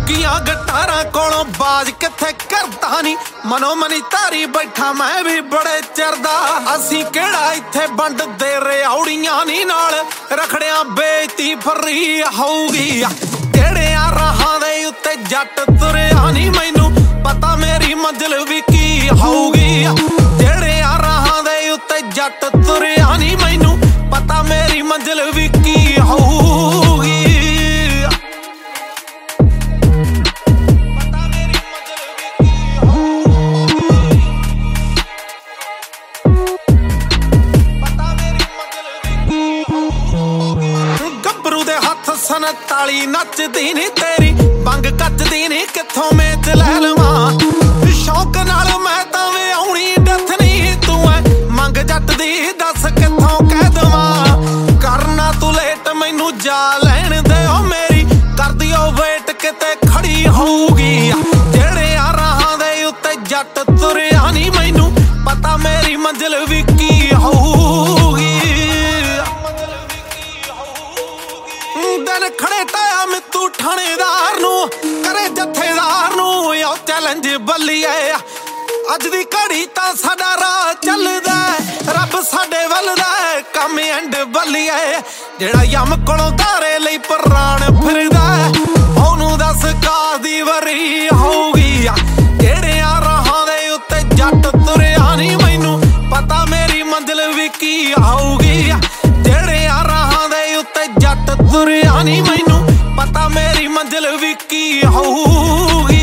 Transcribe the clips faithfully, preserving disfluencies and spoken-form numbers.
चुकिया गटारा कोलों बाज किथे करदा नी मनो मनी तारी बैठा मैं भी बड़े चिरदा असी केड़ा इत्थे बंड दे रिऔड़ियां नी नाल रखड़ियां बेइज्जती फरी होऊगी केड़े राहां दे उत्ते जट तुरिया नी मैनू पता मेरी मंजिल भी की होऊगी जेड़े राहां दे उत्ते जट तुरिया नी मैनू पता मेरी मंजिल भी की होऊगी ताली नचदी नी तेरी बंग कचदी नी किथों मेच लै लवां शौक नाल मैं तां वे आउणी डथ नी तू ऐ मंग जट दी दस किथों कह दवां करना तू लेट मैनू जा लैण दे ओ मेरी कर दिओ वेट किते खड़ी होऊगी जेड़े राहां दे उत्ते जट तुरिया नी मैनू पता मेरी मंजिल भी की होऊगी दिन खड़े टाया मित्तू थानेदार नू करे जथेदार नू ओ चैलेंज बल्लीए अज दी घड़ी तां साडा राह चलदा रब साडे वलदा कम एंड बल्लीए जेड़ा यम कोलों तारे लई प्राण फिरदा ओनू दस कादी वरी होऊगी जेड़े राहां दे उत्ते जट तुरिया नी मैनू पता मेरी मंजिल भी की होऊगी जेड़े राहां दे उत्ते जट तुरिया नी मैनू पता मेरी मंजिल भी की होऊगी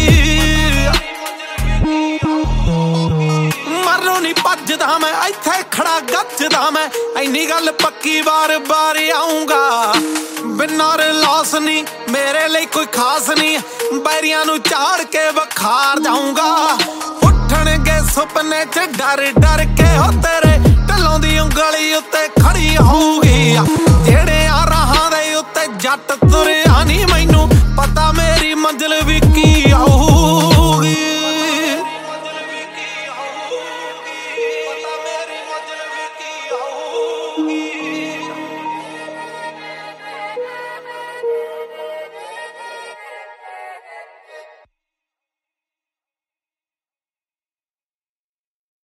मरनों नी भजदा मैं इत्थे खड़ा गजदा मैं इन्नी गल पक्की बार बार आऊंगा बिना लॉस नी मेरे लिए कोई खास नी बैरियां नू झाड़ के बखार जाऊंगा उठणगे सुपने च डर डर के हो तेरे ढलों दी उंगली उत्ते खड़ी होऊगी